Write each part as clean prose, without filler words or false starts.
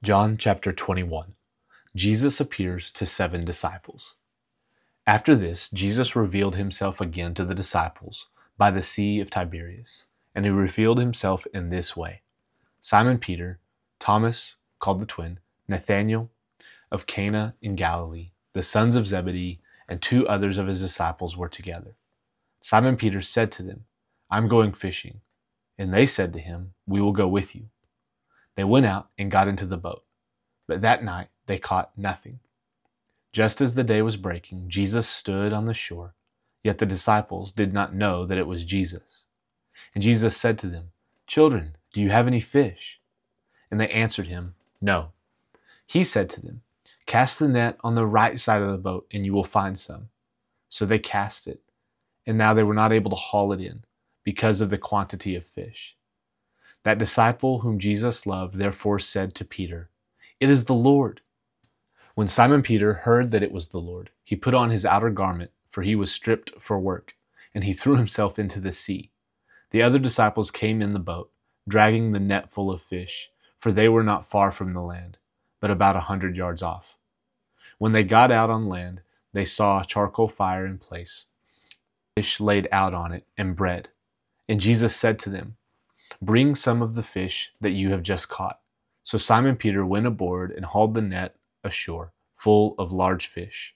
John chapter 21. Jesus appears to 7 disciples. After this, Jesus revealed himself again to the disciples by the Sea of Tiberias, and he revealed himself in this way. Simon Peter, Thomas, called the twin, Nathanael of Cana in Galilee, the sons of Zebedee, and 2 others of his disciples were together. Simon Peter said to them, "I'm going fishing." And they said to him, "We will go with you." They went out and got into the boat, but that night they caught nothing. Just as the day was breaking, Jesus stood on the shore, yet the disciples did not know that it was Jesus. And Jesus said to them, "Children, do you have any fish?" And they answered him, "No." He said to them, "Cast the net on the right side of the boat, and you will find some." So they cast it, and now they were not able to haul it in, because of the quantity of fish. That disciple whom Jesus loved therefore said to Peter, "It is the Lord." When Simon Peter heard that it was the Lord, he put on his outer garment, for he was stripped for work, and he threw himself into the sea. The other disciples came in the boat, dragging the net full of fish, for they were not far from the land, but about 100 yards off. When they got out on land, they saw a charcoal fire in place, fish laid out on it, and bread. And Jesus said to them, "Bring some of the fish that you have just caught." So Simon Peter went aboard and hauled the net ashore, full of large fish,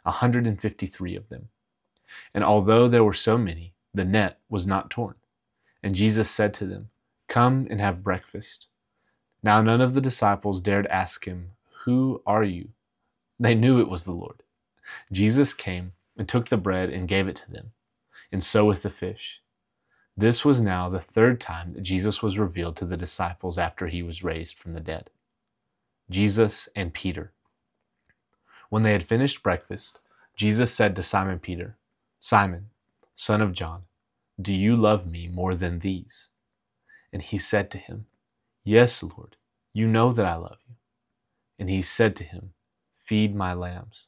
153 of them. And although there were so many, the net was not torn. And Jesus said to them, "Come and have breakfast." Now none of the disciples dared ask him, "Who are you?" They knew it was the Lord. Jesus came and took the bread and gave it to them, and so with the fish. This was now the 3rd time that Jesus was revealed to the disciples after he was raised from the dead. Jesus and Peter. When they had finished breakfast, Jesus said to Simon Peter, "Simon, son of John, do you love me more than these?" And he said to him, "Yes, Lord, you know that I love you." And he said to him, "Feed my lambs."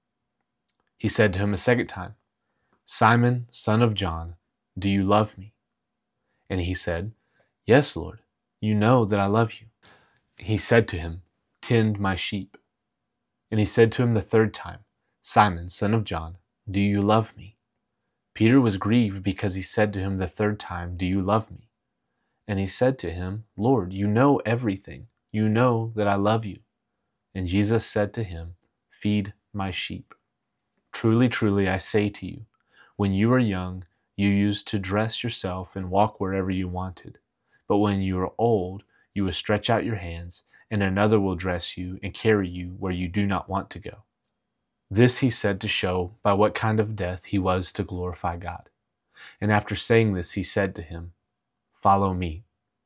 He said to him a second time, "Simon, son of John, do you love me?" And he said, "Yes, Lord, you know that I love you." He said to him, "Tend my sheep." And he said to him the 3rd time, "Simon, son of John, do you love me?" Peter was grieved because he said to him the 3rd time, "Do you love me?" And he said to him, "Lord, you know everything. You know that I love you." And Jesus said to him, "Feed my sheep. Truly, truly, I say to you, when you were young, you used to dress yourself and walk wherever you wanted. But when you are old, you will stretch out your hands, and another will dress you and carry you where you do not want to go." This he said to show by what kind of death he was to glorify God. And after saying this, he said to him, "Follow me."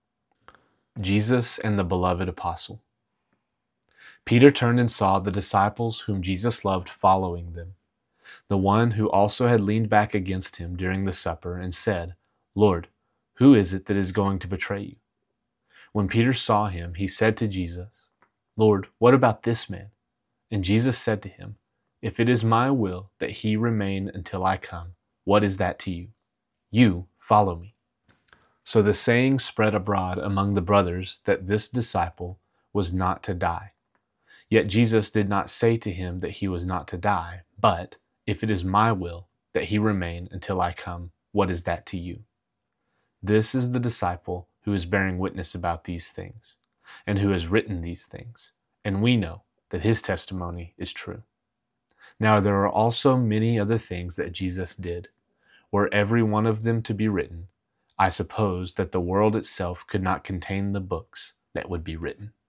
Jesus and the beloved apostle. Peter turned and saw the disciples whom Jesus loved following them, the one who also had leaned back against him during the supper and said, "Lord, who is it that is going to betray you?" When Peter saw him, he said to Jesus, "Lord, what about this man?" And Jesus said to him, "If it is my will that he remain until I come, what is that to you? You follow me." So the saying spread abroad among the brothers that this disciple was not to die. Yet Jesus did not say to him that he was not to die, but, "If it is my will that he remain until I come, what is that to you?" This is the disciple who is bearing witness about these things, and who has written these things, and we know that his testimony is true. Now there are also many other things that Jesus did. Were every one of them to be written, I suppose that the world itself could not contain the books that would be written.